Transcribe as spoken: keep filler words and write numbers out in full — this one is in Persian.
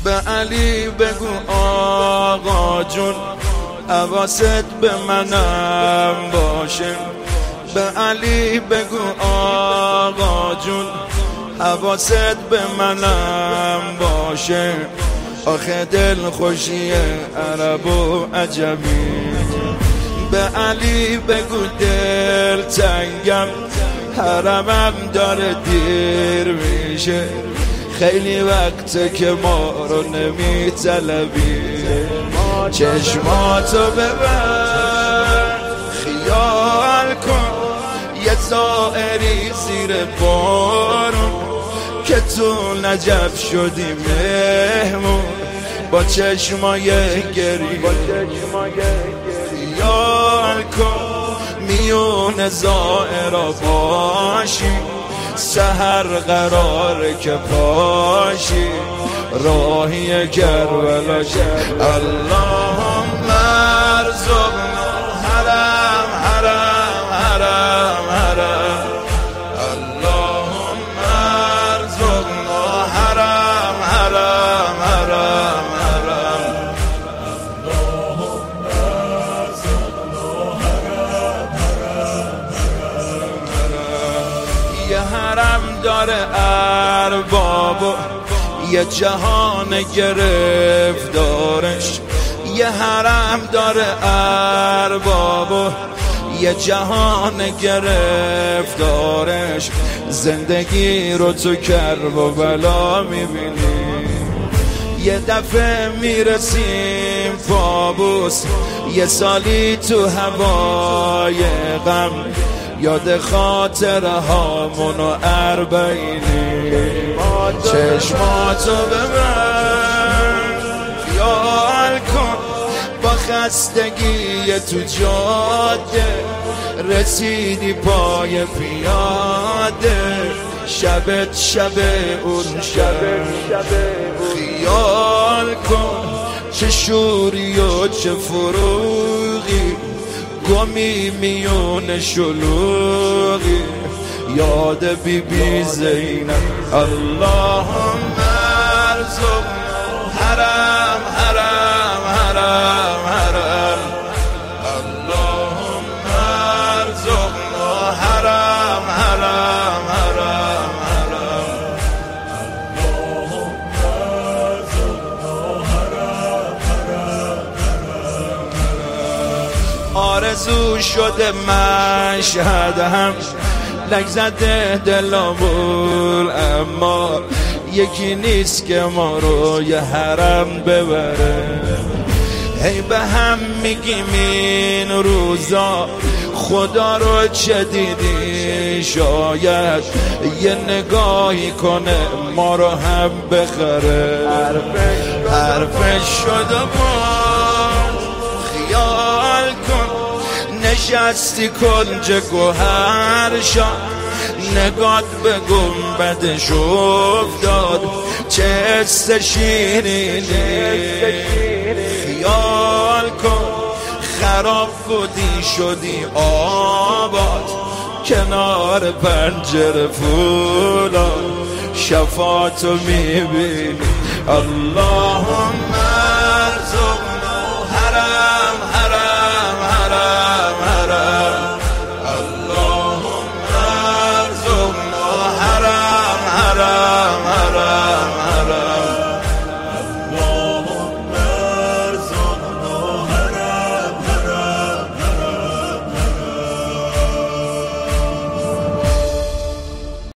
به علی بگو آقا جون حواست به منم باشه. به علی بگو آقا جون حواست به منم باشه. آخه دل خوشی عرب و عجمی. به علی بگو دل تنگم حرمم داره دیر میشه. خیلی وقته که ما رو نمی طلبی. چشماتو ببر خیال کن یه زائری زیر بارون که تو نجف شدی مهمون با چشمای گری. خیال کن میون زائرا باشی سحر قراره که پاشی راهی کربلا. اللهم ارزقنا حرم حرم حرم حرم. اللهم ارزقنا حرم حرم حرم حرم. اللهم ارزقنا حرم حرم حرم. یه حرم داره اربابو یه جهان گرفتارش. یه حرم داره اربابو یه جهان گرفتارش. زندگی رو تو کرب و بلا میبینی. یه دفعه میرسیم پابوس یه سالی تو هوای غم. یاد خاطره هامونو اربعینی. چشماتو ببر خیال کن با خستگی تو جاده رسیدی پای پیاده. شبت شب اون شب خیال کن چه شوری و چه فروغی گمی میون شلوغی. یاد بی بی زینب. اللهم ارزقنا حرم حرم حرم حرم. اللهم ارزقنا حرم حرم حرم حرم. اللهم ارزقنا حرم حرم حرم. آرزو شده مشهد هم لک زده دلامون اما یکی نیست که ما رو یه حرم ببره. هی به هم میگیم این روزا خدا رو چه دیدی شاید یه نگاهی کنه ما رو هم بخره. حرفش شده باز خیال کن نشستی کنج گوهر شد. نگات به گنبدش افتاد چه حس شیرینی. خیال کن خراب بودی شدی آباد کنار پنجره فولاد. شفاعتو میبینی. اللهم